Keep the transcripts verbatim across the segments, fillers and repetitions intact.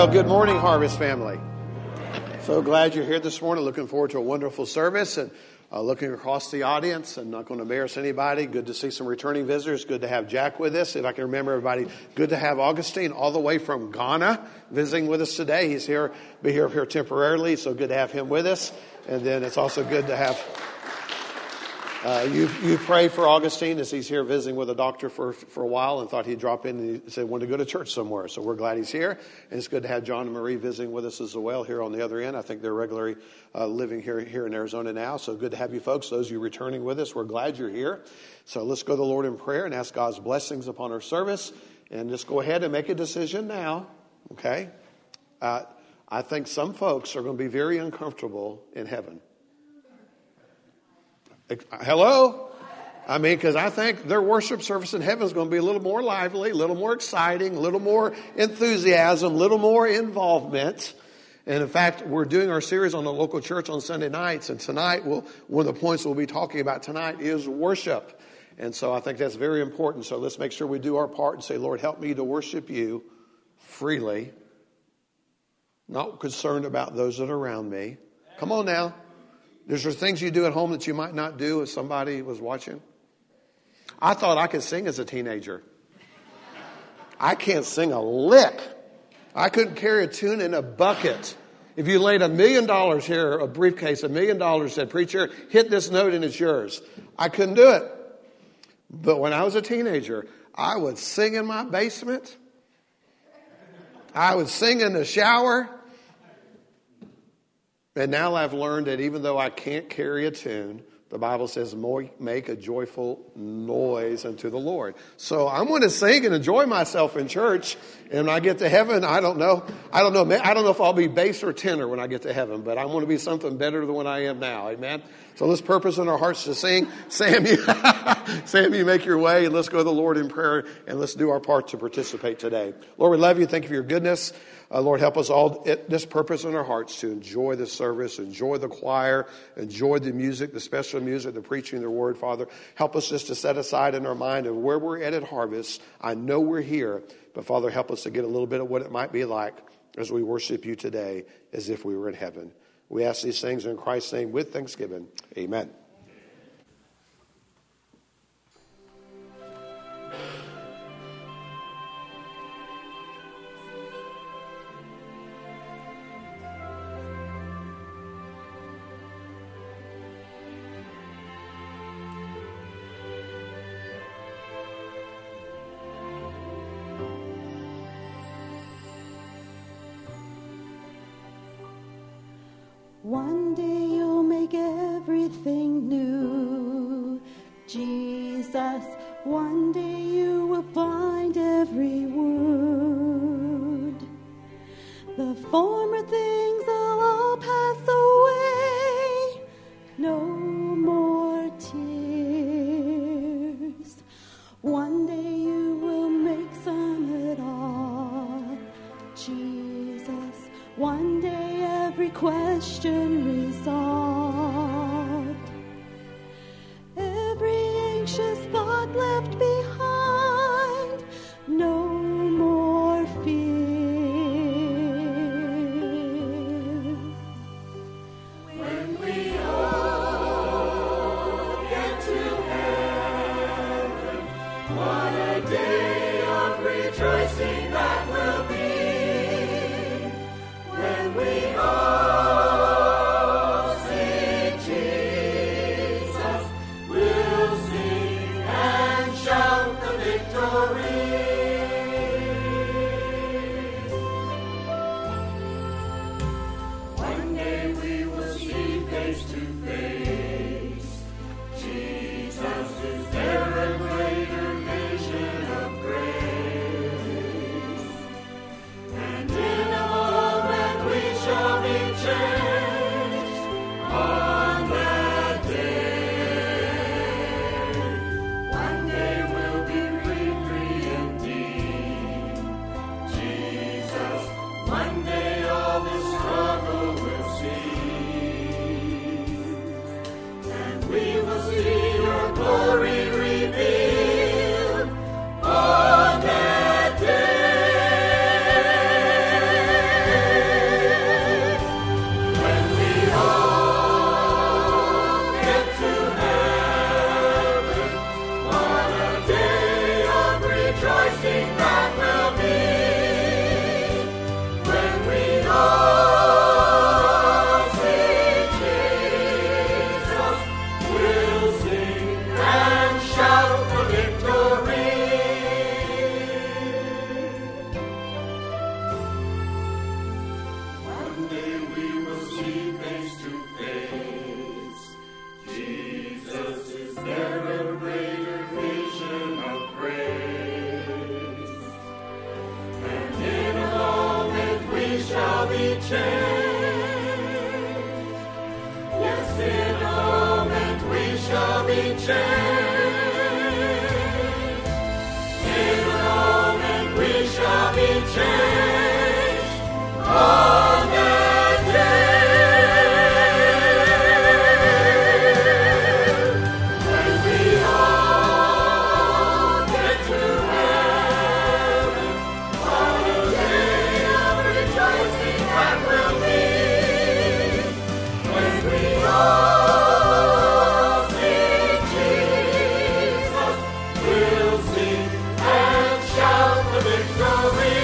Well, good morning, Harvest family. So glad you're here this morning. Looking forward to a wonderful service and uh, looking across the audience. I'm not going to embarrass anybody. Good to see some returning visitors. Good to have Jack with us. If I can remember everybody, good to have Augustine all the way from Ghana visiting with us today. He's here, be here, here temporarily, so good to have him with us. And then it's also good to have... Uh, you you pray for Augustine as he's here visiting with a doctor for for a while and thought he'd drop in and he said he wanted to go to church somewhere. So we're glad he's here. And it's good to have John and Marie visiting with us as well here on the other end. I think they're regularly uh, living here, here in Arizona now. So good to have you folks. Those of you returning with us, we're glad you're here. So let's go to the Lord in prayer and ask God's blessings upon our service. And just go ahead and make a decision now. Okay? Uh, I think some folks are going to be very uncomfortable in heaven. Hello? I mean, because I think their worship service in heaven is going to be a little more lively, a little more exciting, a little more enthusiasm, a little more involvement. And in fact, we're doing our series on the local church on Sunday nights. And tonight, we'll, one of the points we'll be talking about tonight is worship. And so I think that's very important. So let's make sure we do our part and say, Lord, help me to worship you freely, not concerned about those that are around me. Come on now. There's there things you do at home that you might not do if somebody was watching. I thought I could sing as a teenager. I can't sing a lick. I couldn't carry a tune in a bucket. If you laid a million dollars here, a briefcase, a million dollars, said, preacher, hit this note and it's yours. I couldn't do it. But when I was a teenager, I would sing in my basement. I would sing in the shower. And now I've learned that even though I can't carry a tune, the Bible says, make a joyful noise unto the Lord. So I'm going to sing and enjoy myself in church. And when I get to heaven, I don't know. I don't know. I don't know if I'll be bass or tenor when I get to heaven, but I'm going to be something better than what I am now. Amen. So let's purpose in our hearts to sing. Sam, you, Sam, you make your way and let's go to the Lord in prayer and let's do our part to participate today. Lord, we love you. Thank you for your goodness. Uh, Lord, help us all at this purpose in our hearts to enjoy the service, enjoy the choir, enjoy the music, the special music, the preaching of the word, Father. Help us just to set aside in our mind of where we're at at Harvest. I know we're here, but Father, help us to get a little bit of what it might be like as we worship you today as if we were in heaven. We ask these things in Christ's name with thanksgiving. Amen. One day you'll make everything new, Jesus. One day you will bind every wound. The former things will all pass away. No more tears. One day you will make some at all, Jesus. One day every question resolved, every anxious thought left behind, no more fear. When we all get to heaven, what a day of rejoicing that will be. When we all be changed. In a moment we shall be changed. On that day, when we all get to heaven, what a day of rejoicing that will be. When we all sing Jesus, we'll sing and shout the victory.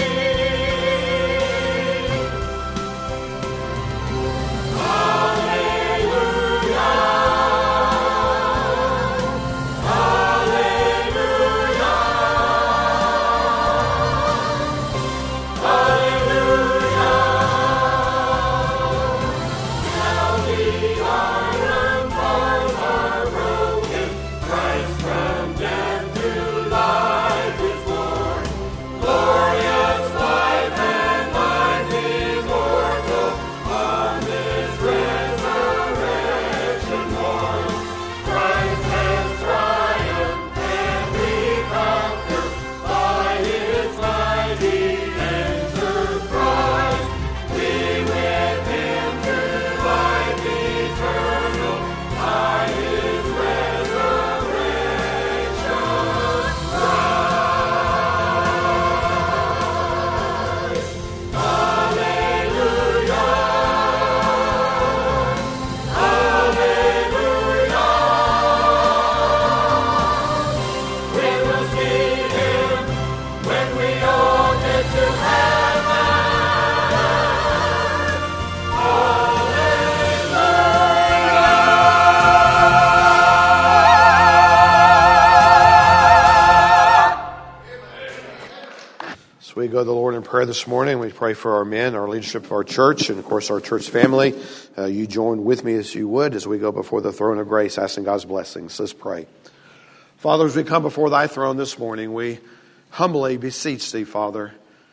We go to the Lord in prayer this morning. We pray for our men, our leadership of our church, and of course our church family. Uh, you join with me as you would as we go before the throne of grace, asking God's blessings. Let's pray. Father, as we come before thy throne this morning, we humbly beseech thee, Father,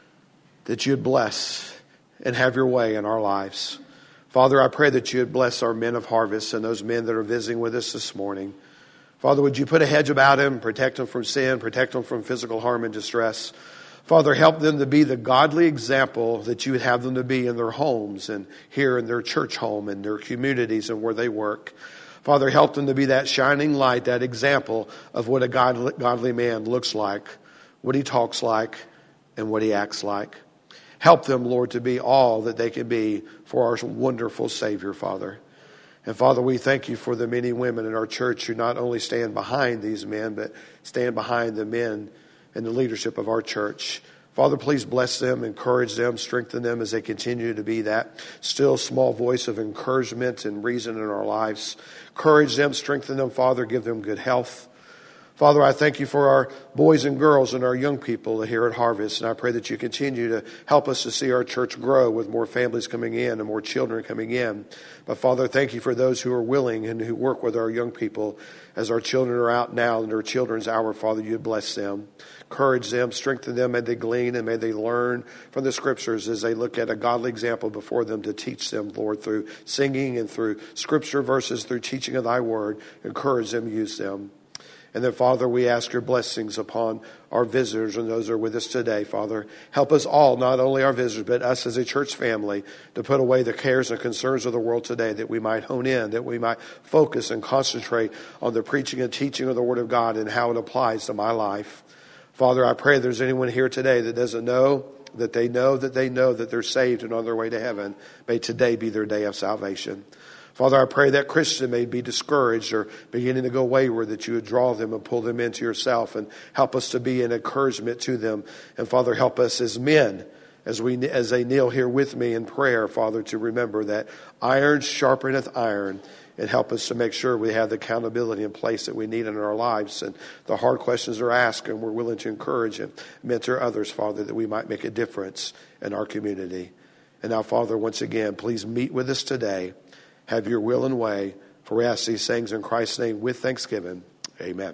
that you'd bless and have your way in our lives. Father, I pray that you'd bless our men of harvest and those men that are visiting with us this morning. Father, would you put a hedge about them, protect them from sin, protect them from physical harm and distress. Father, help them to be the godly example that you would have them to be in their homes and here in their church home and their communities and where they work. Father, help them to be that shining light, that example of what a godly, godly man looks like, what he talks like, and what he acts like. Help them, Lord, to be all that they can be for our wonderful Savior, Father. And Father, we thank you for the many women in our church who not only stand behind these men, but stand behind the men and the leadership of our church. Father, please bless them, encourage them, strengthen them as they continue to be that still small voice of encouragement and reason in our lives. Encourage them, strengthen them, Father, give them good health. Father, I thank you for our boys and girls and our young people here at Harvest, and I pray that you continue to help us to see our church grow with more families coming in and more children coming in. But Father, thank you for those who are willing and who work with our young people as our children are out now in their children's hour. Father, you bless them. Encourage them, strengthen them, may they glean and may they learn from the scriptures as they look at a godly example before them to teach them, Lord, through singing and through scripture verses, through teaching of thy word. Encourage them, use them. And then, Father, we ask your blessings upon our visitors and those who are with us today, Father. Help us all, not only our visitors, but us as a church family, to put away the cares and concerns of the world today, that we might hone in, that we might focus and concentrate on the preaching and teaching of the Word of God and how it applies to my life. Father, I pray there's anyone here today that doesn't know, that they know that they know that they're saved and on their way to heaven. May today be their day of salvation. Father, I pray that Christian may be discouraged or beginning to go wayward, that you would draw them and pull them into yourself and help us to be an encouragement to them. And Father, help us as men, as we as they kneel here with me in prayer, Father, to remember that iron sharpeneth iron, and help us to make sure we have the accountability in place that we need in our lives. And the hard questions are asked, and we're willing to encourage and mentor others, Father, that we might make a difference in our community. And now, Father, once again, please meet with us today. Have your will and way. For we ask these things in Christ's name with thanksgiving. Amen.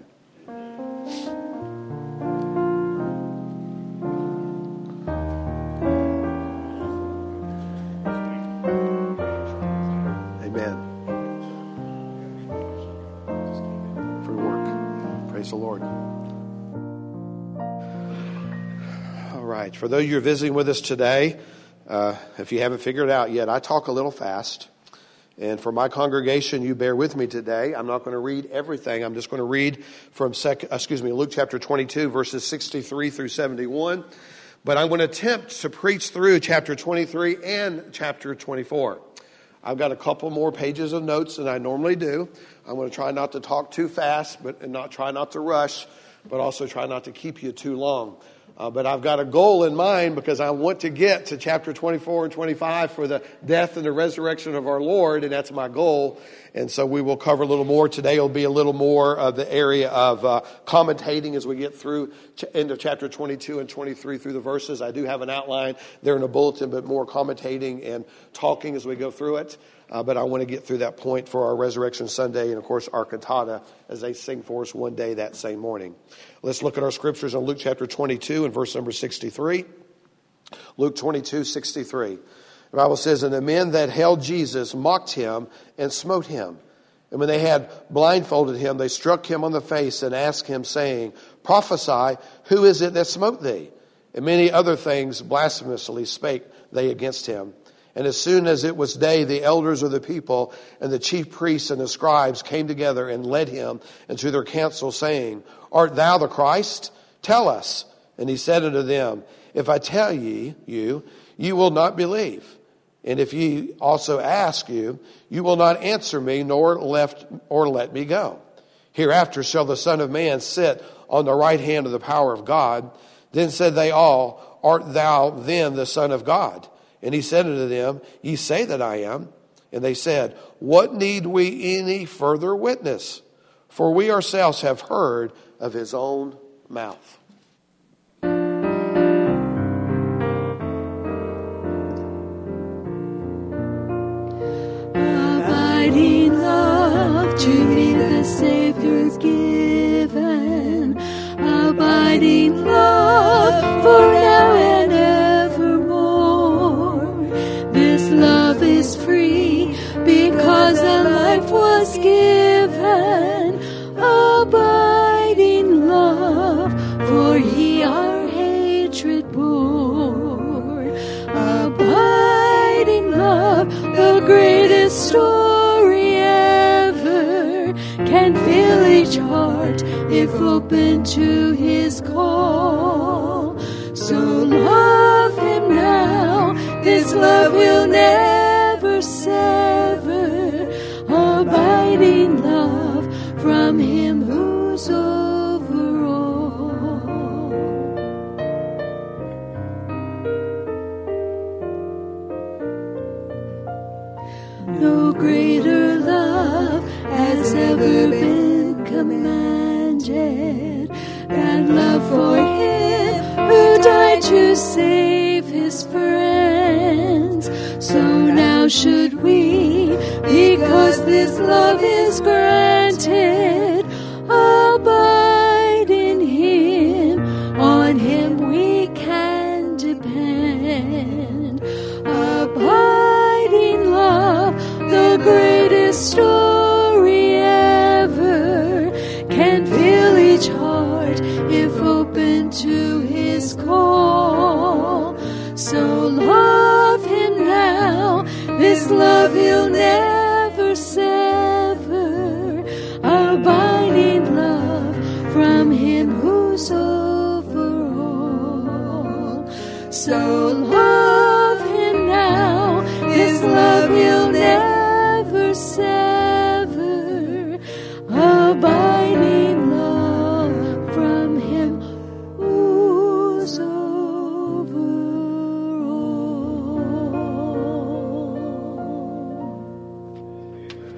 Amen. Praise the Lord. All right. For those of you who are visiting with us today, uh, if you haven't figured it out yet, I talk a little fast. And for my congregation, you bear with me today. I'm not going to read everything. I'm just going to read from sec- excuse me, Luke chapter twenty-two, verses sixty-three through seventy-one. But I'm going to attempt to preach through chapter twenty-three and chapter twenty-four. I've got a couple more pages of notes than I normally do. I'm going to try not to talk too fast, but and not try not to rush, but also try not to keep you too long. Uh, but I've got a goal in mind because I want to get to chapter twenty-four and twenty-five for the death and the resurrection of our Lord, and that's my goal. And so we will cover a little more. Today will be a little more of the area of uh, commentating as we get through ch- end of chapter twenty-two and twenty-three through the verses. I do have an outline there in a bulletin, but more commentating and talking as we go through it. Uh, but I want to get through that point for our Resurrection Sunday and, of course, our cantata as they sing for us one day that same morning. Let's look at our scriptures on Luke chapter twenty-two and verse number sixty-three. Luke twenty-two, sixty-three. The Bible says, "And the men that held Jesus mocked him and smote him. And when they had blindfolded him, they struck him on the face and asked him, saying, Prophesy, who is it that smote thee? And many other things blasphemously spake they against him. And as soon as it was day, the elders of the people and the chief priests and the scribes came together and led him into their council, saying, Art thou the Christ? Tell us. And he said unto them, If I tell ye you, you will not believe. And if ye also ask you, you will not answer me, nor left or let me go. Hereafter shall the Son of Man sit on the right hand of the power of God. Then said they all, Art thou then the Son of God? And he said unto them, Ye say that I am. And they said, What need we any further witness? For we ourselves have heard of his own mouth. Abiding love to me the Savior given. Abiding love for now and evermore. This love is free because a life was given. Abiding love, for he our hatred bore. Abiding love, the greatest story ever, can fill each heart if open to his call. So love him now, his love will never sever. Abiding love from him who's over all. No greater love has ever been commanded than love for him who died to save his friends. So now should we, because this love is granted, abide in him, on him we can depend. Abiding love, the greatest story ever, can fill each heart if open to his call. So love him now, this love he'll never sever. Abiding love from him who's over all. So love him now, his love he'll never sever. Abiding love from him who's over all.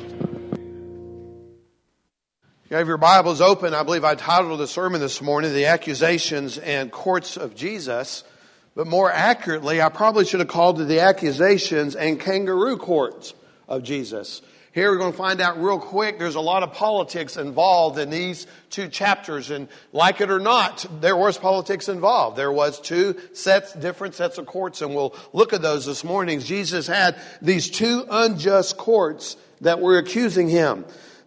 You have your Bibles open. I believe I titled the sermon this morning, The Accusations and Courts of Jesus. But more accurately, I probably should have called it The Accusations and Kangaroo Courts of Jesus. Here we're going to find out real quick, there's a lot of politics involved in these two chapters. And like it or not, there was politics involved. There was two sets, different sets of courts, and we'll look at those this morning. Jesus had these two unjust courts that were accusing him.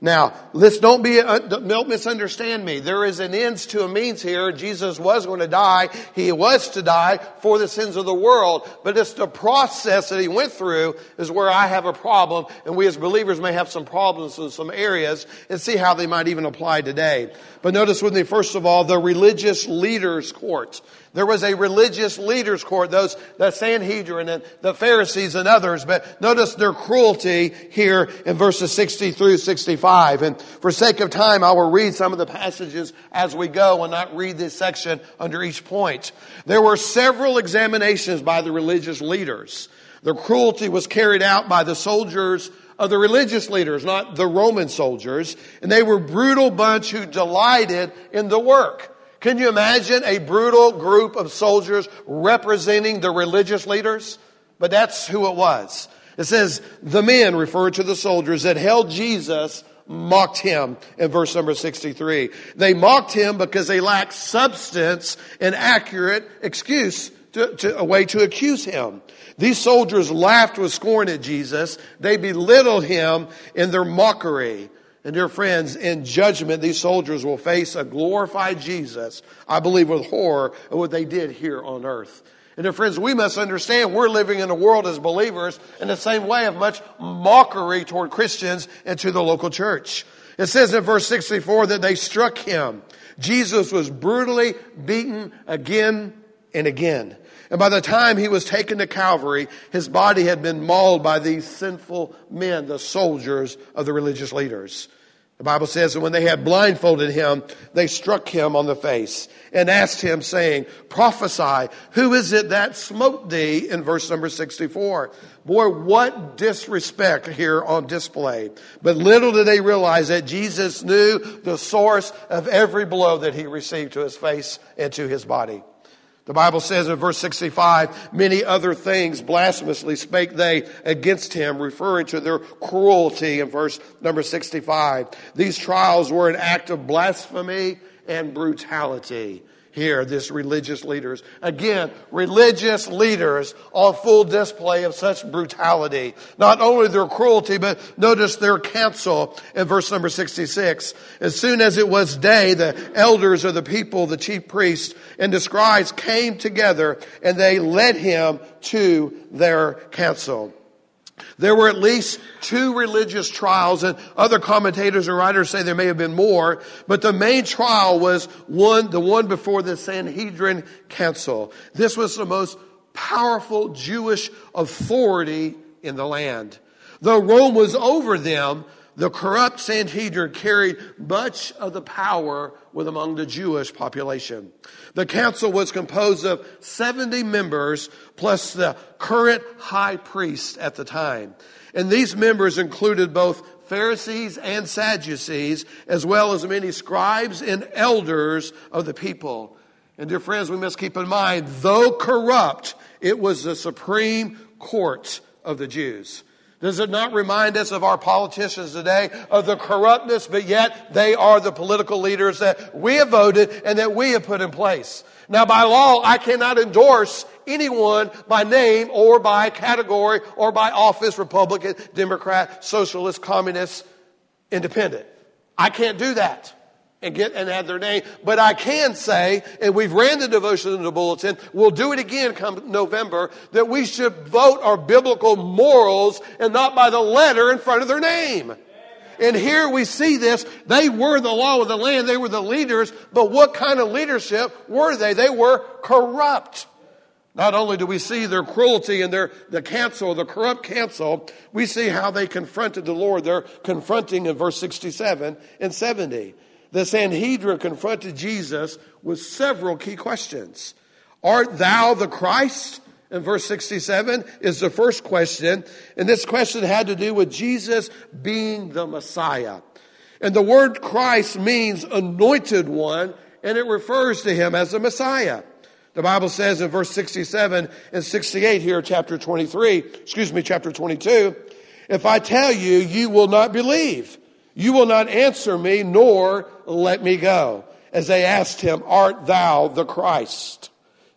Now, let's don't be, uh, don't misunderstand me. There is an ends to a means here. Jesus was going to die. He was to die for the sins of the world. But it's the process that he went through is where I have a problem. And we as believers may have some problems in some areas and see how they might even apply today. But notice with me, first of all, the religious leaders' court. There was a religious leaders' court, those, the Sanhedrin and the Pharisees and others. But notice their cruelty here in verses sixty through sixty-five. And for sake of time, I will read some of the passages as we go and not read this section under each point. There were several examinations by the religious leaders. The cruelty was carried out by the soldiers of the religious leaders, not the Roman soldiers. And they were a brutal bunch who delighted in the work. Can you imagine a brutal group of soldiers representing the religious leaders? But that's who it was. It says, the men, referred to the soldiers, that held Jesus mocked him in verse number sixty-three. They mocked him because they lacked substance and accurate excuse to, to a way to accuse him. These soldiers laughed with scorn at Jesus. They belittled him in their mockery. And dear friends, in judgment, these soldiers will face a glorified Jesus, I believe, with horror at what they did here on earth. And dear friends, we must understand we're living in a world as believers in the same way of much mockery toward Christians and to the local church. It says in verse sixty-four that they struck him. Jesus was brutally beaten again and again. And by the time he was taken to Calvary, his body had been mauled by these sinful men, the soldiers of the religious leaders. The Bible says that when they had blindfolded him, they struck him on the face and asked him, saying, prophesy, who is it that smote thee? In verse number sixty-four. Boy, what disrespect here on display. But little did they realize that Jesus knew the source of every blow that he received to his face and to his body. The Bible says in verse sixty-five, many other things blasphemously spake they against him, referring to their cruelty in verse number sixty-five. These trials were an act of blasphemy and brutality. Here, this religious leaders. Again, religious leaders on full display of such brutality. Not only their cruelty, but notice their counsel in verse number sixty-six. As soon as it was day, the elders of the people, the chief priests, and the scribes came together, and they led him to their council. There were at least two religious trials, and other commentators and writers say there may have been more, but the main trial was one, the one before the Sanhedrin Council. This was the most powerful Jewish authority in the land. Though Rome was over them, the corrupt Sanhedrin carried much of the power with among the Jewish population. The council was composed of seventy members plus the current high priest at the time. And these members included both Pharisees and Sadducees, as well as many scribes and elders of the people. And dear friends, we must keep in mind, though corrupt, it was the supreme court of the Jews. Does it not remind us of our politicians today, of the corruptness, but yet they are the political leaders that we have voted and that we have put in place? Now, by law, I cannot endorse anyone by name or by category or by office, Republican, Democrat, Socialist, Communist, Independent. I can't do that and get and add their name. But I can say, and we've ran the devotion in the bulletin, we'll do it again come November, that we should vote our biblical morals and not by the letter in front of their name. And here we see this. They were the law of the land. They were the leaders. But what kind of leadership were they? They were corrupt. Not only do we see their cruelty and their the council, the corrupt council, we see how they confronted the Lord. They're confronting in verse sixty-seven and seventy. The Sanhedrin confronted Jesus with several key questions. Art thou the Christ? In verse sixty-seven is the first question. And this question had to do with Jesus being the Messiah. And the word Christ means anointed one, and it refers to him as the Messiah. The Bible says in verse sixty-seven and sixty-eight here, chapter twenty-three, excuse me, chapter twenty-two, if I tell you, you will not believe. You will not answer me, nor let me go. As they asked him, art thou the Christ?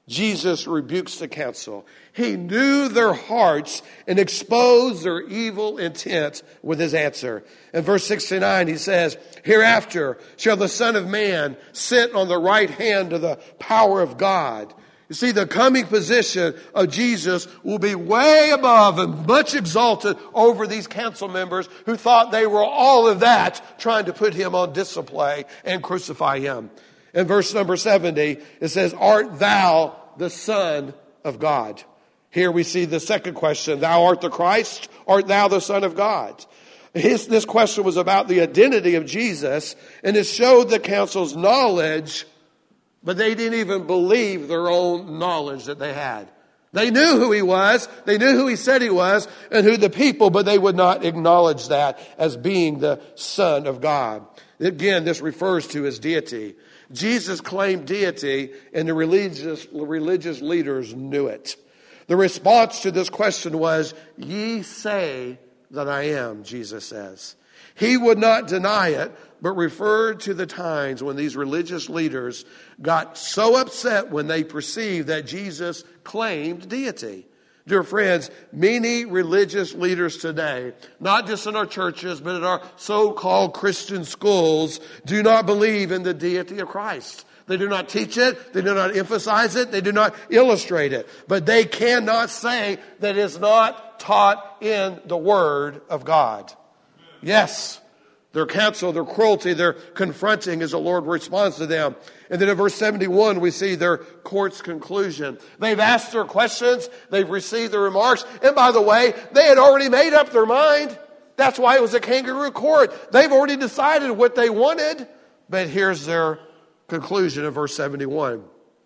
Jesus rebukes the council. He knew their hearts and exposed their evil intent with his answer. In verse sixty-nine, he says, hereafter shall the Son of Man sit on the right hand of the power of God. You see, the coming position of Jesus will be way above and much exalted over these council members who thought they were all of that, trying to put him on display and crucify him. In verse number seventy, it says, art thou the Son of God? Here we see the second question. Thou art the Christ? Art thou the Son of God? His, this question was about the identity of Jesus, and it showed the council's knowledge, but they didn't even believe their own knowledge that they had. They knew who he was. They knew who he said he was and who the people, but they would not acknowledge that as being the Son of God. Again, this refers to his deity. Jesus claimed deity, and the religious, religious leaders knew it. The response to this question was, ye say that I am, Jesus says. He would not deny it, but referred to the times when these religious leaders got so upset when they perceived that Jesus claimed deity. Dear friends, many religious leaders today, not just in our churches, but in our so-called Christian schools, do not believe in the deity of Christ. They do not teach it. They do not emphasize it. They do not illustrate it. But they cannot say that it is not taught in the Word of God. Yes, their counsel, their cruelty, their confronting as the Lord responds to them. And then in verse seventy-one, we see their court's conclusion. They've asked their questions. They've received their remarks. And by the way, they had already made up their mind. That's why it was a kangaroo court. They've already decided what they wanted. But here's their conclusion in verse seventy-one.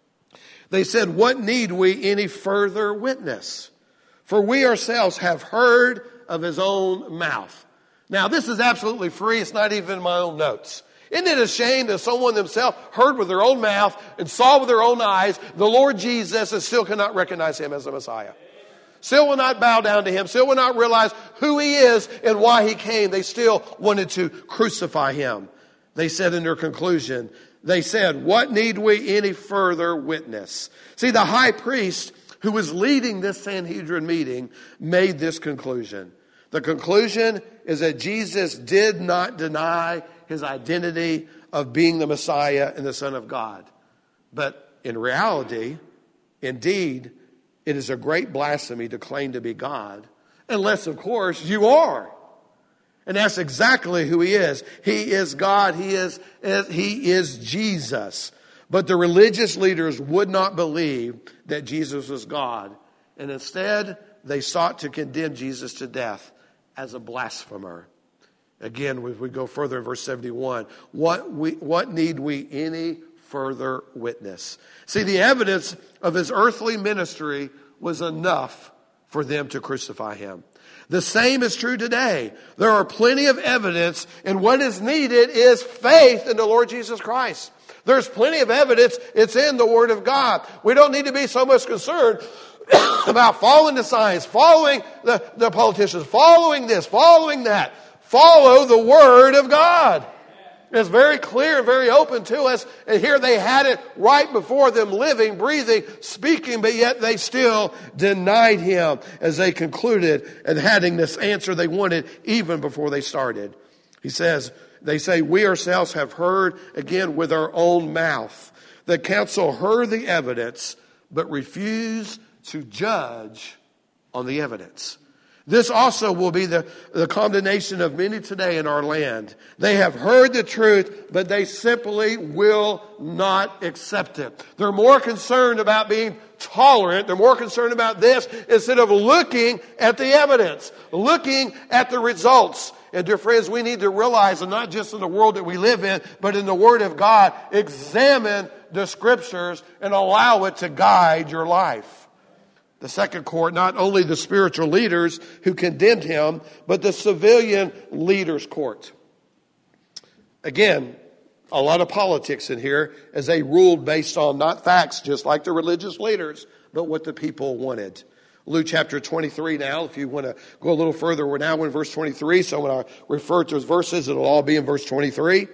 They said, what need we any further witness? For we ourselves have heard of his own mouth. Now, this is absolutely free. It's not even in my own notes. Isn't it a shame that someone themselves heard with their own mouth and saw with their own eyes the Lord Jesus and still cannot recognize him as the Messiah? Still will not bow down to him. Still will not realize who he is and why he came. They still wanted to crucify him. They said in their conclusion, they said, what need we any further witness? See, the high priest who was leading this Sanhedrin meeting made this conclusion. The conclusion is that Jesus did not deny his identity of being the Messiah and the Son of God. But in reality, indeed, it is a great blasphemy to claim to be God, unless, of course, you are. And that's exactly who he is. He is God. He is, he is Jesus. But the religious leaders would not believe that Jesus was God. And instead, they sought to condemn Jesus to death as a blasphemer. Again, if we go further in verse seventy-one, what we, what need we any further witness? See, the evidence of his earthly ministry was enough for them to crucify him. The same is true today. There are plenty of evidence, and what is needed is faith in the Lord Jesus Christ. There's plenty of evidence. It's in the Word of God. We don't need to be so much concerned about following the science, following the, the politicians, following this, following that. Follow the Word of God. It's very clear and very open to us. And here they had it right before them, living, breathing, speaking, but yet they still denied him as they concluded and having this answer they wanted even before they started. He says, they say, we ourselves have heard, again, with our own mouth. The council heard the evidence, but refused to judge on the evidence. This also will be the, the condemnation of many today in our land. They have heard the truth, but they simply will not accept it. They're more concerned about being tolerant. They're more concerned about this instead of looking at the evidence, looking at the results. And dear friends, we need to realize, and not just in the world that we live in, but in the Word of God, examine the Scriptures and allow it to guide your life. The second court, not only the spiritual leaders who condemned him, but the civilian leaders' court. Again, a lot of politics in here as they ruled based on not facts, just like the religious leaders, but what the people wanted. Luke chapter twenty-three now, if you want to go a little further, we're now in verse twenty-three. So when I refer to those verses, it'll all be in verse twenty-three.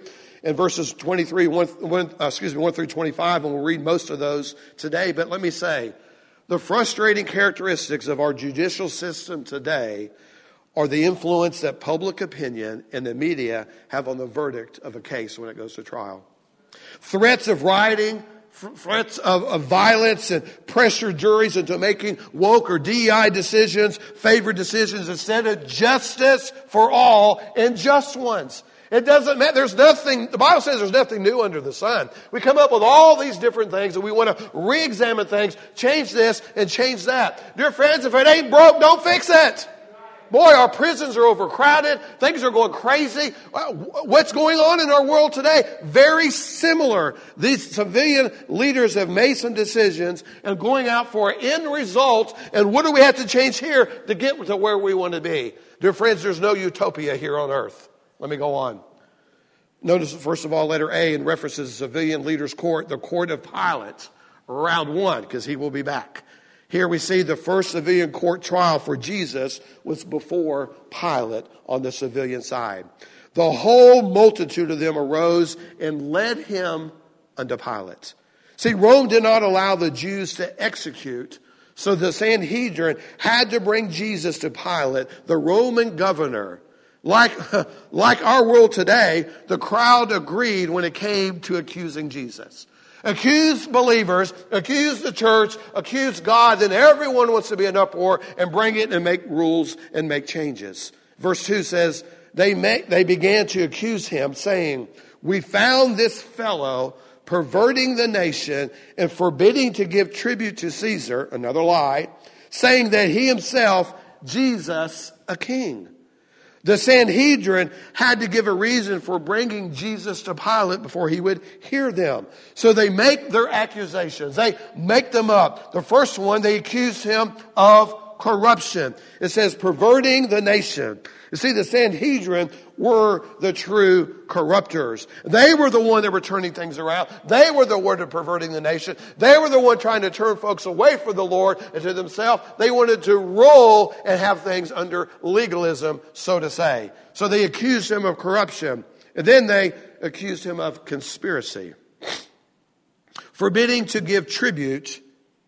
in verses twenty-three, one, one, uh, excuse me, one through twenty-five, and we'll read most of those today. But let me say, the frustrating characteristics of our judicial system today are the influence that public opinion and the media have on the verdict of a case when it goes to trial. Threats of rioting, threats of, of violence, and pressure juries into making woke or D E I decisions, favored decisions instead of justice for all and just ones. It doesn't matter. There's nothing, the Bible says there's nothing new under the sun. We come up with all these different things and we want to re-examine things, change this and change that. Dear friends, if it ain't broke, don't fix it. Boy, our prisons are overcrowded. Things are going crazy. What's going on in our world today? Very similar. These civilian leaders have made some decisions and going out for an end result. And what do we have to change here to get to where we want to be? Dear friends, there's no utopia here on earth. Let me go on. Notice, first of all, letter A in references to civilian leaders' court, the court of Pilate, round one, because he will be back. Here we see the first civilian court trial for Jesus was before Pilate on the civilian side. The whole multitude of them arose and led him unto Pilate. See, Rome did not allow the Jews to execute, so the Sanhedrin had to bring Jesus to Pilate, the Roman governor. Like, like our world today, the crowd agreed when it came to accusing Jesus. Accuse believers, accuse the church, accuse God, then everyone wants to be in uproar and bring it and make rules and make changes. Verse two says, they make, they began to accuse him, saying, we found this fellow perverting the nation and forbidding to give tribute to Caesar, another lie, saying that he himself, Jesus, a king. The Sanhedrin had to give a reason for bringing Jesus to Pilate before he would hear them. So they make their accusations. They make them up. The first one, they accused him of corruption. It says perverting the nation. You see, the Sanhedrin were the true corruptors. They were the one that were turning things around. They were the one that perverting the nation. They were the one trying to turn folks away from the Lord and to themselves. They wanted to rule and have things under legalism, so to say. So they accused him of corruption. And then they accused him of conspiracy. Forbidding to give tribute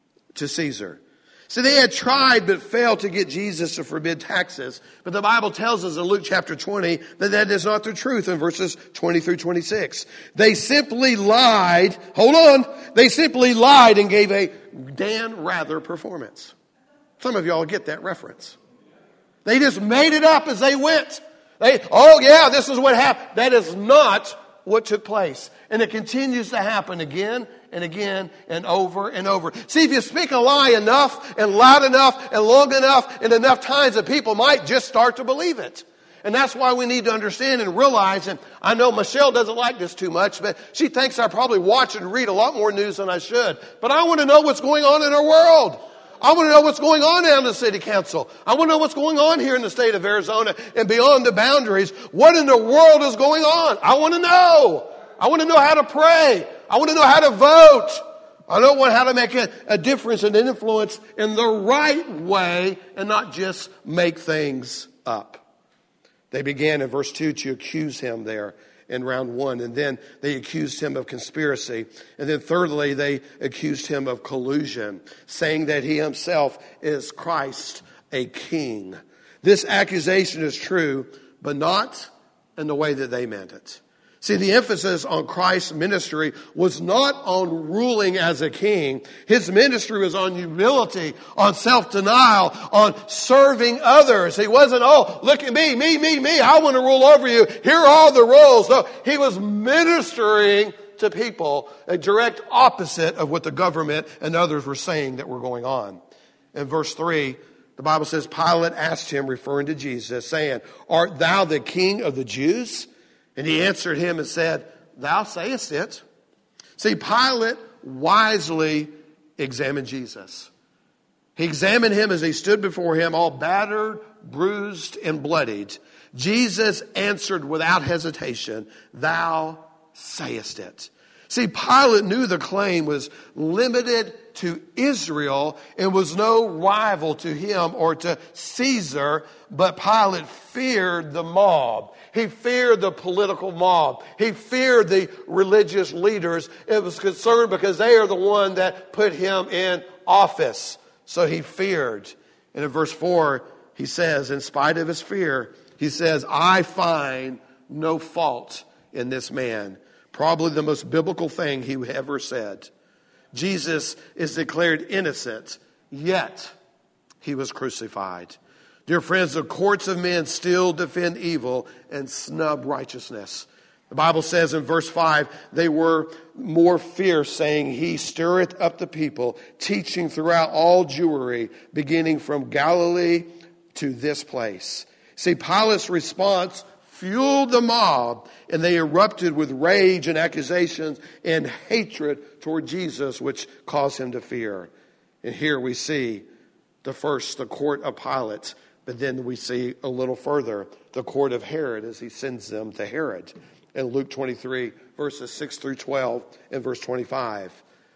to Caesar. So they had tried but failed to get Jesus to forbid taxes. But the Bible tells us in Luke chapter twenty that that is not the truth in verses twenty through twenty-six. They simply lied. Hold on. They simply lied and gave a Dan Rather performance. Some of y'all get that reference. They just made it up as they went. They, oh yeah, this is what happened. That is not what took place. And it continues to happen again and again and over and over. See, if you speak a lie enough and loud enough and long enough and enough times, that people might just start to believe it. And that's why we need to understand and realize, and I know Michelle doesn't like this too much, but she thinks I probably watch and read a lot more news than I should. But I want to know what's going on in our world. I want to know what's going on down in the city council. I want to know what's going on here in the state of Arizona and beyond the boundaries. What in the world is going on? I want to know. I want to know how to pray. I want to know how to vote. I know how to make a, a difference and an influence in the right way and not just make things up. They began in verse two to accuse him there in round one. And then they accused him of conspiracy. And then thirdly, they accused him of collusion, saying that he himself is Christ, a king. This accusation is true, but not in the way that they meant it. See, the emphasis on Christ's ministry was not on ruling as a king. His ministry was on humility, on self-denial, on serving others. He wasn't, oh, look at me, me, me, me. I want to rule over you. Here are all the roles. No, he was ministering to people, a direct opposite of what the government and others were saying that were going on. In verse three, the Bible says, Pilate asked him, referring to Jesus, saying, art thou the king of the Jews? And he answered him and said, thou sayest it. See, Pilate wisely examined Jesus. He examined him as he stood before him, all battered, bruised, and bloodied. Jesus answered without hesitation, thou sayest it. See, Pilate knew the claim was limited to Israel and was no rival to him or to Caesar, but Pilate feared the mob. He feared the political mob. He feared the religious leaders. It was concerned because they are the one that put him in office. So he feared. And in verse four, he says, in spite of his fear, he says, I find no fault in this man. Probably the most biblical thing he ever said. Jesus is declared innocent, yet he was crucified. Dear friends, the courts of men still defend evil and snub righteousness. The Bible says in verse five, they were more fierce, saying, he stirreth up the people, teaching throughout all Jewry, beginning from Galilee to this place. See, Pilate's response fueled the mob, and they erupted with rage and accusations and hatred toward Jesus, which caused him to fear. And here we see the first, the court of Pilate, but then we see a little further, the court of Herod as he sends them to Herod. In Luke twenty-three, verses six through twelve, and verse twenty-five.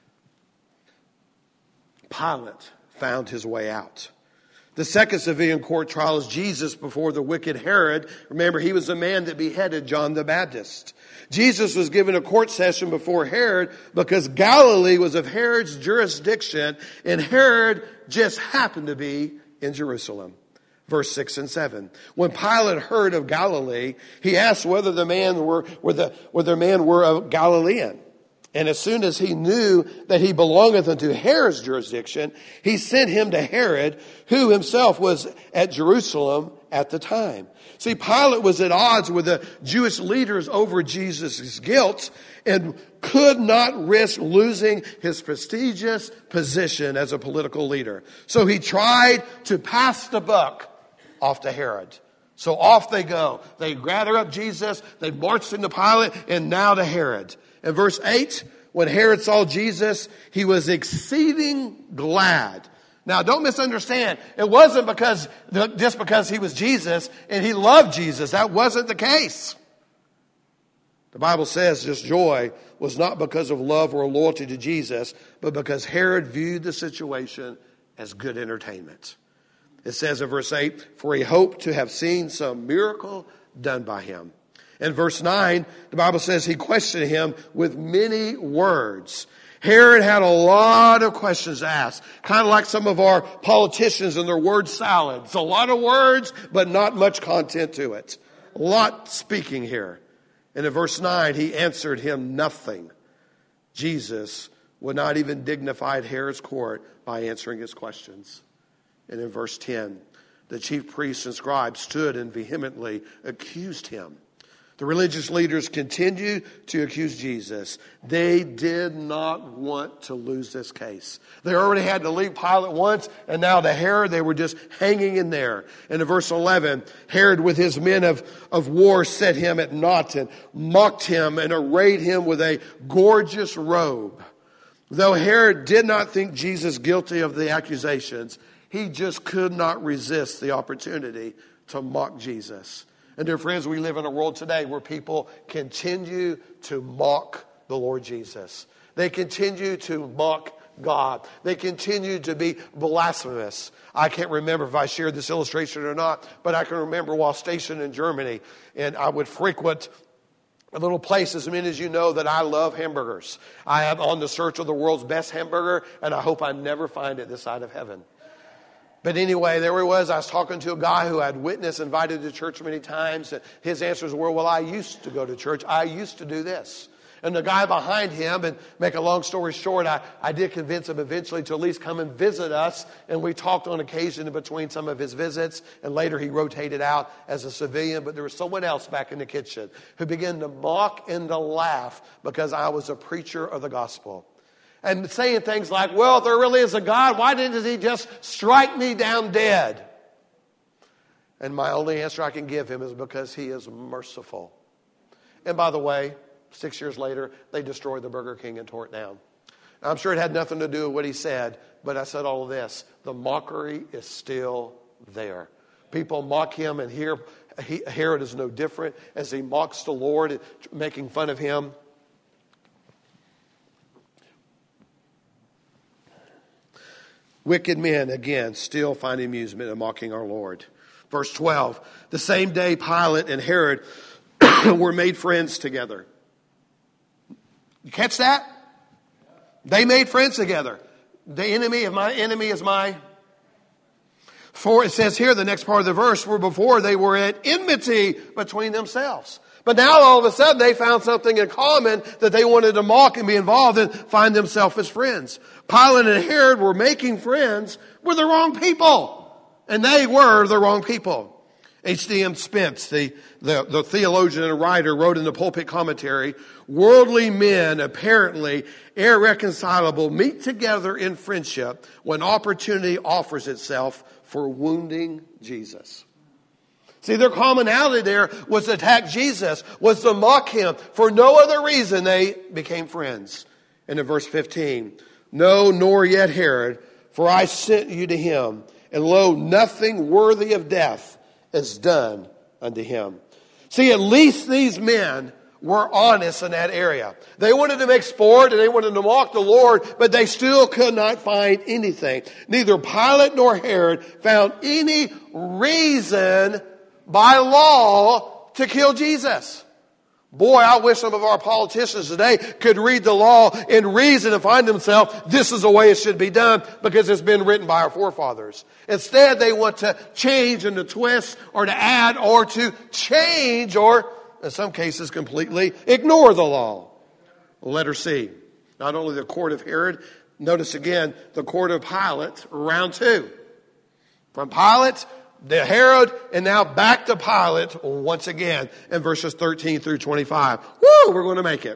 Pilate found his way out. The second civilian court trial is Jesus before the wicked Herod. Remember, he was the man that beheaded John the Baptist. Jesus was given a court session before Herod because Galilee was of Herod's jurisdiction, and Herod just happened to be in Jerusalem. Verse six and seven. When Pilate heard of Galilee, he asked whether the man were, whether, whether man were a Galilean. And as soon as he knew that he belongeth unto Herod's jurisdiction, he sent him to Herod, who himself was at Jerusalem at the time. See, Pilate was at odds with the Jewish leaders over Jesus' guilt and could not risk losing his prestigious position as a political leader. So he tried to pass the buck off to Herod. So off they go. They gather up Jesus, they marched into Pilate, and now to Herod. In verse eight, when Herod saw Jesus, he was exceeding glad. Now, don't misunderstand. It wasn't because just because he was Jesus and he loved Jesus. That wasn't the case. The Bible says this joy was not because of love or loyalty to Jesus, but because Herod viewed the situation as good entertainment. It says in verse eight, for he hoped to have seen some miracle done by him. In verse nine, the Bible says he questioned him with many words. Herod had a lot of questions to ask, kind of like some of our politicians and their word salad. It's a lot of words, but not much content to it. A lot speaking here. And in verse nine, he answered him nothing. Jesus would not even dignify Herod's court by answering his questions. And in verse ten, the chief priests and scribes stood and vehemently accused him. The religious leaders continued to accuse Jesus. They did not want to lose this case. They already had to leave Pilate once, and now to Herod, they were just hanging in there. And in verse eleven, Herod with his men of, of war set him at naught and mocked him and arrayed him with a gorgeous robe. Though Herod did not think Jesus guilty of the accusations, he just could not resist the opportunity to mock Jesus. And dear friends, we live in a world today where people continue to mock the Lord Jesus. They continue to mock God. They continue to be blasphemous. I can't remember if I shared this illustration or not, but I can remember while stationed in Germany, and I would frequent a little place, as many as you know, that I love hamburgers. I am on the search of the world's best hamburger, and I hope I never find it this side of heaven. But anyway, there he was. I was talking to a guy who had witnessed, invited to church many times. And his answers were, well, I used to go to church. I used to do this. And the guy behind him, and make a long story short, I, I did convince him eventually to at least come and visit us. And we talked on occasion in between some of his visits. And later he rotated out as a civilian. But there was someone else back in the kitchen who began to mock and to laugh because I was a preacher of the gospel. And saying things like, well, if there really is a God, why didn't he just strike me down dead? And my only answer I can give him is because he is merciful. And by the way, six years later, they destroyed the Burger King and tore it down. Now, I'm sure it had nothing to do with what he said, but I said all of this. The mockery is still there. People mock him, and here he, Herod is no different as he mocks the Lord, making fun of him. Wicked men, again, still find amusement in mocking our Lord. Verse twelve, the same day Pilate and Herod were made friends together. You catch that? They made friends together. The enemy of my enemy is my... For it says here, the next part of the verse, where before they were at enmity between themselves. But now all of a sudden they found something in common that they wanted to mock and be involved in, find themselves as friends. Pilate and Herod were making friends with the wrong people. And they were the wrong people. H D M Spence, the, the, the theologian and writer, wrote in the Pulpit Commentary, worldly men, apparently irreconcilable, meet together in friendship when opportunity offers itself for wounding Jesus. See, their commonality there was to attack Jesus, was to mock him. For no other reason they became friends. And in verse fifteen, no, nor yet Herod, for I sent you to him, and lo, nothing worthy of death is done unto him. See, at least these men were honest in that area. They wanted to make sport and they wanted to mock the Lord, but they still could not find anything. Neither Pilate nor Herod found any reason by law to kill Jesus. Boy, I wish some of our politicians today could read the law and reason and find themselves, this is the way it should be done because it's been written by our forefathers. Instead, they want to change and to twist or to add or to change or, in some cases, completely ignore the law. Letter C. Not only the court of Herod, notice again the court of Pilate, round two. From Pilate to Herod, and now back to Pilate once again in verses thirteen through twenty-five. Woo, we're going to make it.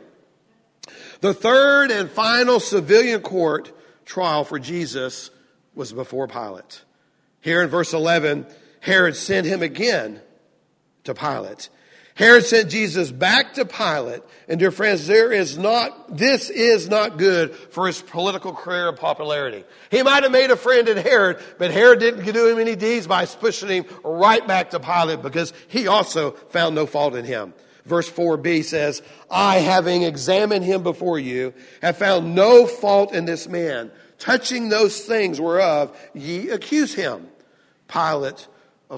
The third and final civilian court trial for Jesus was before Pilate. Here in verse eleven, Herod sent him again to Pilate. Herod sent Jesus back to Pilate. And dear friends, there is not, this is not good for his political career and popularity. He might have made a friend in Herod, but Herod didn't do him any deeds by pushing him right back to Pilate because he also found no fault in him. Verse four b says, I, having examined him before you, have found no fault in this man, touching those things whereof ye accuse him. Pilate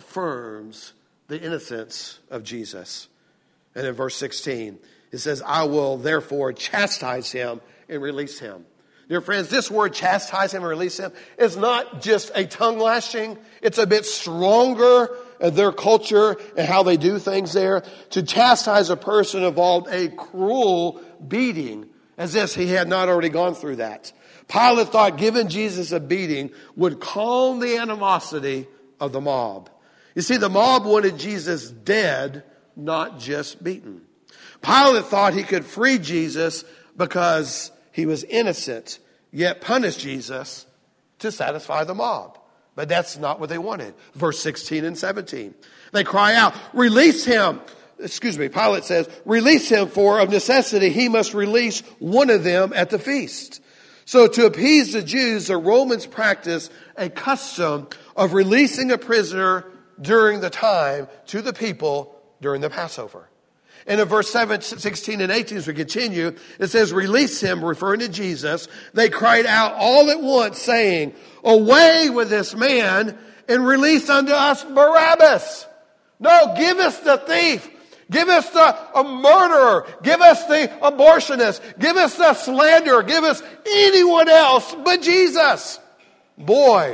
affirms the innocence of Jesus. And in verse sixteen, it says, I will therefore chastise him and release him. Dear friends, this word chastise him and release him is not just a tongue lashing. It's a bit stronger in their culture and how they do things there. To chastise a person involved a cruel beating, as if he had not already gone through that. Pilate thought giving Jesus a beating would calm the animosity of the mob. You see, the mob wanted Jesus dead, not just beaten. Pilate thought he could free Jesus because he was innocent, yet punish Jesus to satisfy the mob. But that's not what they wanted. Verse sixteen and seventeen. They cry out, release him. Excuse me, Pilate says, release him, for of necessity he must release one of them at the feast. So to appease the Jews, the Romans practiced a custom of releasing a prisoner during the time to the people during the Passover. And in verse seven, sixteen and eighteen, as we continue, it says, release him, referring to Jesus. They cried out all at once, saying, away with this man and release unto us Barabbas. No, give us the thief. Give us the a murderer. Give us the abortionist. Give us the slanderer. Give us anyone else but Jesus. Boy,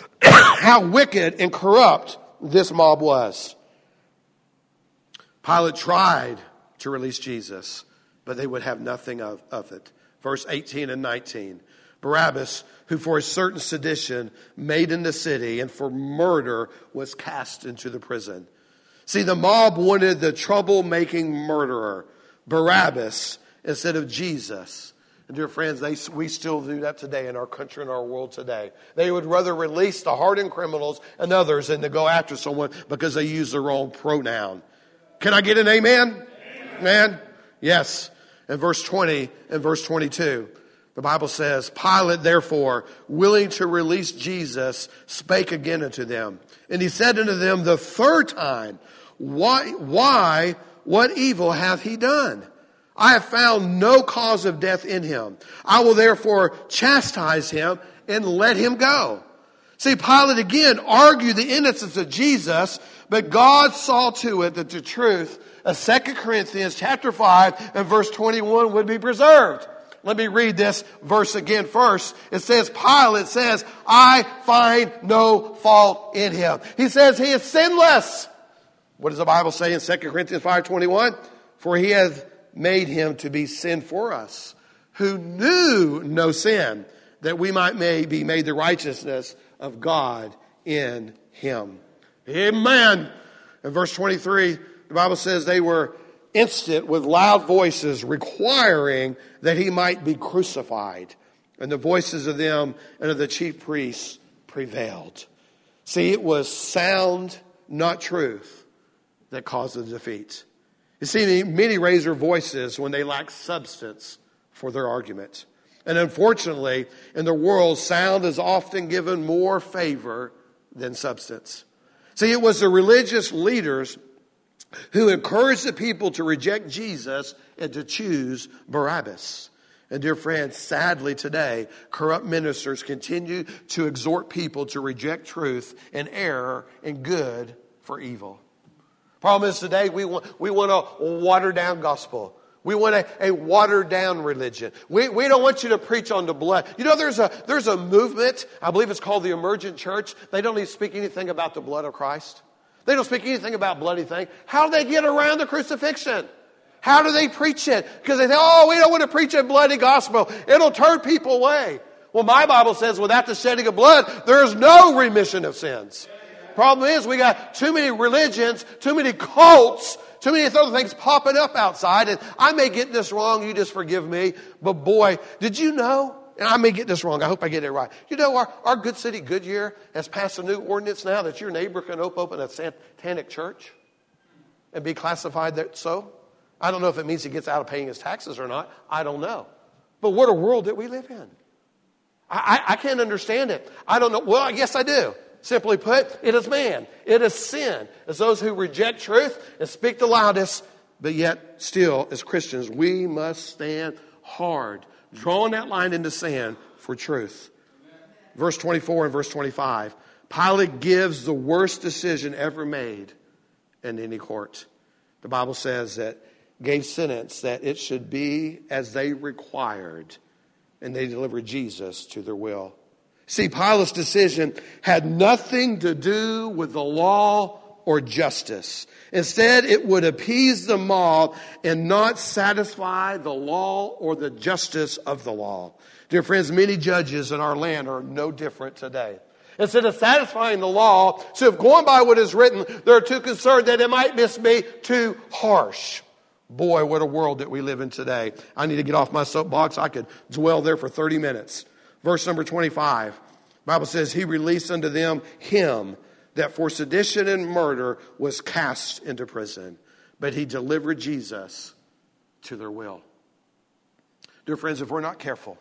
how wicked and corrupt this mob was. Pilate tried to release Jesus, but they would have nothing of, of it. Verse eighteen and nineteen. Barabbas, who for a certain sedition made in the city and for murder was cast into the prison. See, the mob wanted the troublemaking murderer, Barabbas, instead of Jesus. And dear friends, they, we still do that today in our country and our world today. They would rather release the hardened criminals and others than to go after someone because they use the wrong pronoun. Can I get an amen? Amen? Yes. In verse twenty and verse twenty-two, the Bible says, Pilate, therefore, willing to release Jesus, spake again unto them. And he said unto them the third time, Why, why, what evil hath he done? I have found no cause of death in him. I will therefore chastise him and let him go. See, Pilate again argued the innocence of Jesus, but God saw to it that the truth of Second Corinthians chapter five and verse twenty-one would be preserved. Let me read this verse again first. It says, Pilate says, I find no fault in him. He says he is sinless. What does the Bible say in Second Corinthians five twenty-one? For he hath made him to be sin for us, who knew no sin, that we might may be made the righteousness of God in him. Amen. In verse twenty-three, the Bible says they were instant with loud voices requiring that he might be crucified. And the voices of them and of the chief priests prevailed. See, it was sound, not truth, that caused the defeat. You see, many raise their voices when they lack substance for their argument. And unfortunately, in the world, sound is often given more favor than substance. See, it was the religious leaders who encouraged the people to reject Jesus and to choose Barabbas. And dear friends, sadly today, corrupt ministers continue to exhort people to reject truth and error and good for evil. Problem is today, we want, we want a watered down gospel. We want a, a watered down religion. We, we don't want you to preach on the blood. You know, there's a, there's a movement, I believe it's called the Emergent Church. They don't even speak anything about the blood of Christ. They don't speak anything about bloody things. How do they get around the crucifixion? How do they preach it? Because they say, oh, we don't want to preach a bloody gospel. It'll turn people away. Well, my Bible says without the shedding of blood, there is no remission of sins. Problem is, we got too many religions, too many cults, too many other things popping up outside. And I may get this wrong, you just forgive me. But boy, did you know, and I may get this wrong, I hope I get it right. You know, our, our Good City Goodyear has passed a new ordinance now that your neighbor can open a satanic church and be classified that so. I don't know if it means he gets out of paying his taxes or not. I don't know. But what a world that we live in. I, I, I can't understand it. I don't know. Well, I guess I do. Simply put, it is man. It is sin. It's those who reject truth and speak the loudest, but yet still, as Christians, we must stand hard, drawing that line into sand for truth. Verse twenty-four and verse twenty-five. Pilate gives the worst decision ever made in any court. The Bible says that gave sentence that it should be as they required, and they delivered Jesus to their will. See, Pilate's decision had nothing to do with the law or justice. Instead, it would appease the mob and not satisfy the law or the justice of the law. Dear friends, many judges in our land are no different today. Instead of satisfying the law, so if going by what is written, they're too concerned that it might just be too harsh. Boy, what a world that we live in today. I need to get off my soapbox. I could dwell there for thirty minutes. Verse number twenty-five, the Bible says, he released unto them him that for sedition and murder was cast into prison, but he delivered Jesus to their will. Dear friends, if we're not careful,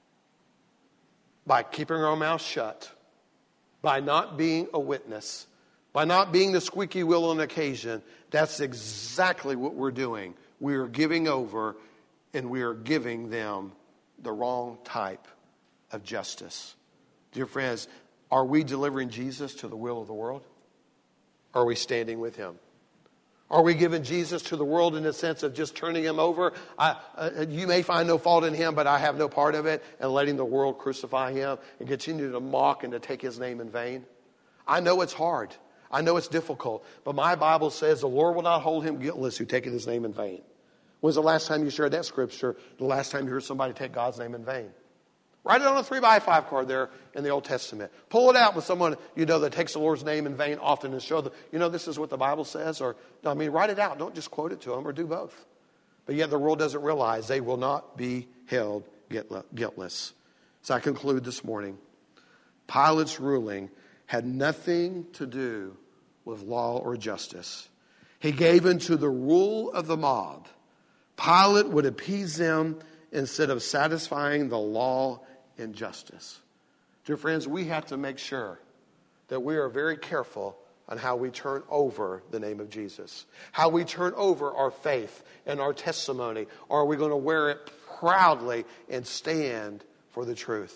by keeping our mouths shut, by not being a witness, by not being the squeaky wheel on occasion, that's exactly what we're doing. We are giving over, and we are giving them the wrong type of justice. Dear friends, are we delivering Jesus to the will of the world? Or are we standing with him? Are we giving Jesus to the world in the sense of just turning him over? I, uh, you may find no fault in him, but I have no part of it, and letting the world crucify him and continue to mock and to take his name in vain? I know it's hard. I know it's difficult. But my Bible says the Lord will not hold him guiltless who taketh his name in vain. When's the last time you shared that scripture? The last time you heard somebody take God's name in vain? Write it on a three by five card there in the Old Testament. Pull it out with someone you know that takes the Lord's name in vain often and show them, you know, this is what the Bible says. Or, I mean, write it out. Don't just quote it to them, or do both. But yet the world doesn't realize they will not be held guiltless. So I conclude this morning. Pilate's ruling had nothing to do with law or justice. He gave into the rule of the mob. Pilate would appease them instead of satisfying the law and justice. Dear friends, we have to make sure that we are very careful on how we turn over the name of Jesus. How we turn over our faith and our testimony. Or are we going to wear it proudly and stand for the truth?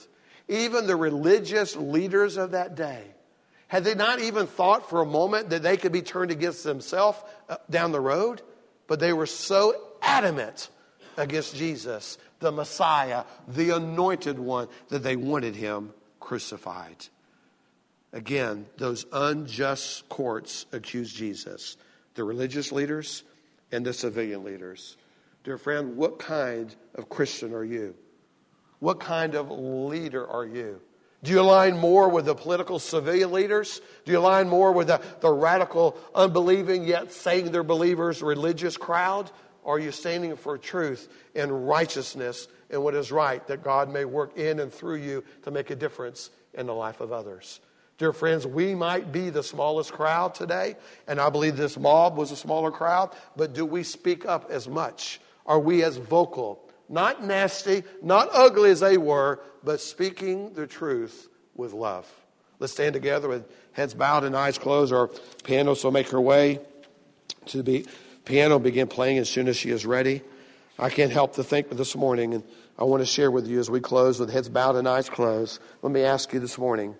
even the religious leaders of that day, had they not even thought for a moment that they could be turned against themselves down the road? But they were so adamant against Jesus, the Messiah, the anointed one, that they wanted him crucified. Again, those unjust courts accused Jesus, the religious leaders and the civilian leaders. Dear friend, what kind of Christian are you? What kind of leader are you? Do you align more with the political civilian leaders? Do you align more with the, the radical, unbelieving, yet saying they're believers, religious crowd? Or are you standing for truth and righteousness and what is right, that God may work in and through you to make a difference in the life of others? Dear friends, we might be the smallest crowd today, and I believe this mob was a smaller crowd, but do we speak up as much? Are we as vocal? Not nasty, not ugly as they were, but speaking the truth with love. Let's stand together with heads bowed and eyes closed. Our pianist will make her way to the piano, begin playing as soon as she is ready. I can't help to think this morning, and I want to share with you as we close with heads bowed and eyes closed. Let me ask you this morning,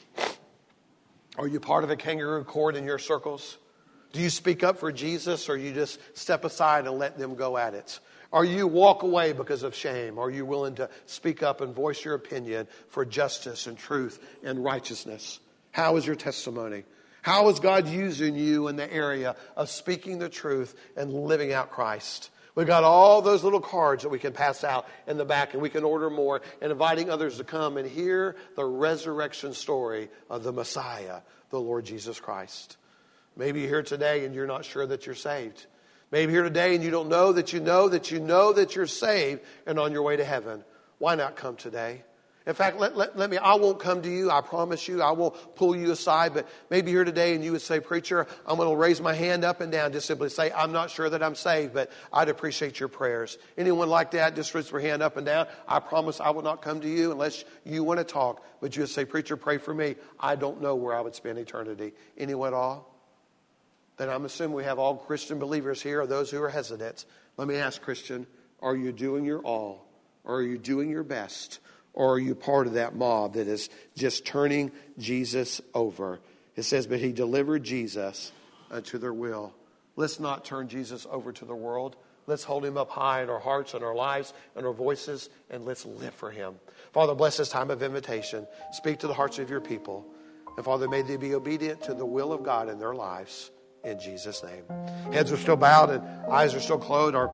are you part of a kangaroo court in your circles? Do you speak up for Jesus, or you just step aside and let them go at it? Or you walk away because of shame? Are you willing to speak up and voice your opinion for justice and truth and righteousness? How is your testimony? How is God using you in the area of speaking the truth and living out Christ? We've got all those little cards that we can pass out in the back, and we can order more, and inviting others to come and hear the resurrection story of the Messiah, the Lord Jesus Christ. Maybe you're here today and you're not sure that you're saved. Maybe you're here today and you don't know that you know that you know that you're saved and on your way to heaven. Why not come today? In fact, let, let, let me, I won't come to you. I promise you, I won't pull you aside. But maybe you're here today and you would say, preacher, I'm going to raise my hand up and down. Just simply say, I'm not sure that I'm saved, but I'd appreciate your prayers. Anyone like that, just raise your hand up and down. I promise I will not come to you unless you want to talk. But you would say, preacher, pray for me. I don't know where I would spend eternity. Anyone at all? Then I'm assuming we have all Christian believers here, or those who are hesitant. Let me ask, Christian, are you doing your all? Or are you doing your best? Or are you part of that mob that is just turning Jesus over? It says, but he delivered Jesus unto their will. Let's not turn Jesus over to the world. Let's hold him up high in our hearts and our lives and our voices, and let's live for him. Father, bless this time of invitation. Speak to the hearts of your people. And Father, may they be obedient to the will of God in their lives. In Jesus' name. Heads are still bowed and eyes are still closed. Our